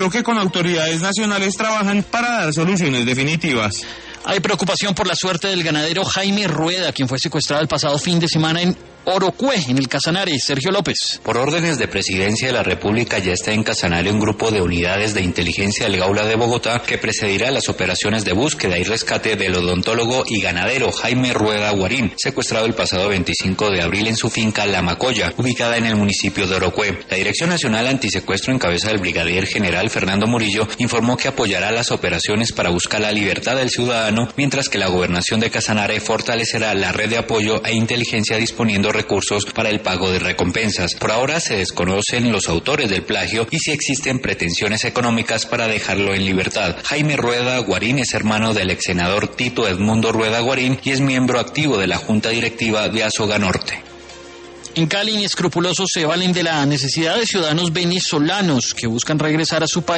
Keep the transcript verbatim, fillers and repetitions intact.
lo que con autoridades nacionales trabajan para dar soluciones definitivas. Hay preocupación por la suerte del ganadero Jaime Rueda, quien fue secuestrado el pasado fin de semana en Orocue, en el Casanare. Sergio López. Por órdenes de Presidencia de la República ya está en Casanare un grupo de unidades de inteligencia del Gaula de Bogotá que precedirá las operaciones de búsqueda y rescate del odontólogo y ganadero Jaime Rueda Guarín, secuestrado el pasado veinticinco de abril en su finca La Macoya, ubicada en el municipio de Orocue. La Dirección Nacional Antisecuestro en cabeza del brigadier general Fernando Murillo informó que apoyará las operaciones para buscar la libertad del ciudadano, mientras que la gobernación de Casanare fortalecerá la red de apoyo e inteligencia disponiendo recursos para el pago de recompensas. Por ahora se desconocen los autores del plagio y si existen pretensiones económicas para dejarlo en libertad. Jaime Rueda Guarín es hermano del ex senador Tito Edmundo Rueda Guarín y es miembro activo de la Junta Directiva de Azoga Norte. En Cali, inescrupulosos se valen de la necesidad de ciudadanos venezolanos que buscan regresar a su país